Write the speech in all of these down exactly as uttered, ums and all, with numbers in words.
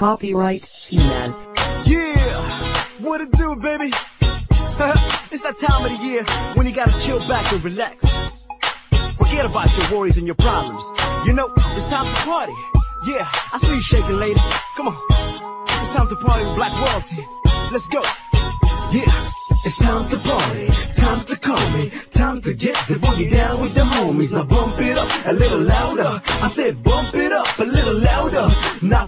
Copyright Inez. Yeah, what it do, baby? It's that time of the year when you gotta chill back and relax. Forget about your worries and your problems. You know, it's time to party. Yeah, I see you shaking, lady. Come on. It's time to party with Black Royalty. Let's go. Yeah, it's time to party, time to call me, time to get the boogie down with the homies. Now bump it up a little louder. I said bump it up a little louder. Now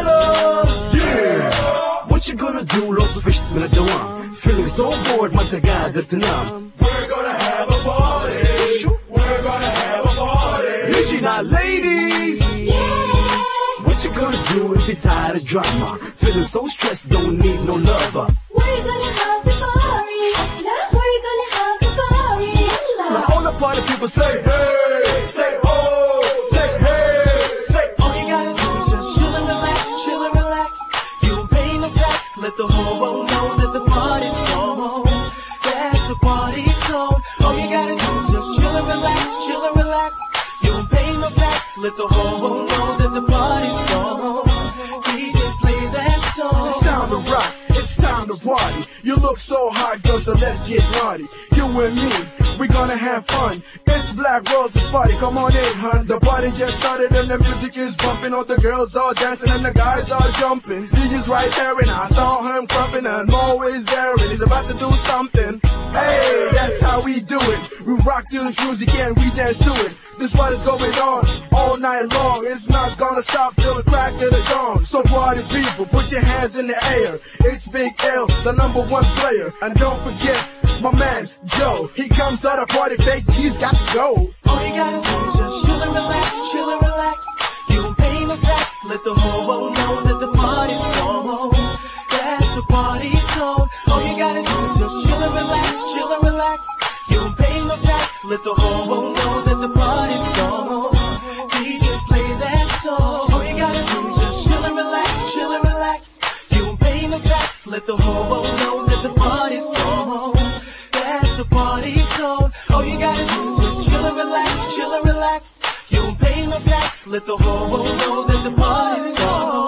fellas, yeah. What you gonna do? Låt oss först med det one. Feeling so bored, man tagad efter namn. We're gonna have a party. We're gonna have a party. Listen now, ladies. Yes. What you gonna do if you're tired of drama? Feeling so stressed, don't need no lover. We're gonna have the party. We're gonna have the party. Now all the party people say hey, say oh, say hey, say All you gotta do is just chill and relax, chill and relax. You don't pay no tax, let the whole world know that the party's on. That the party's on. All you gotta do is just chill and relax, chill and relax. You don't pay no tax, let the whole world know that the party's on. D J play that song. It's time to rock, it's time to party. You look so hot, girl, so let's get naughty. You and me, we gonna have fun. It's Black Royalty's party, come on in, hun. The party just started and the music is bumping. All the girls are dancing and the guys are jumping. See, he's right there and I saw him crumping and Mo is there and he's about to do something. Hey, that's how we do it. We rock to this music and we dance to it. This party's going on all night long. It's not gonna stop till the crack of the dawn. So party people, put your hands in the air. It's Big L, the number one player. And don't forget my man Joe, he comes out of party, Big G's got to go. All you gotta do is just chill and relax, chill and relax. You don't pay no tax, let the whole world know that the party's on. That the party's on. All you gotta do is just chill and relax, chill and relax. You don't pay no tax, let the whole world know that the party's on. D J play that song. All you gotta do is just chill and relax, chill and relax. You don't pay no tax, let the whole world know that the party's on. That the party's on. All you gotta do is just chill and relax, chill and relax. You don't pay no tax, let the whole world know that the party's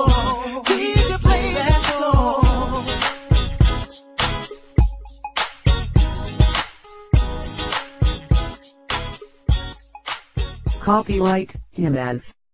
on. D J play that song. Copyright Inez.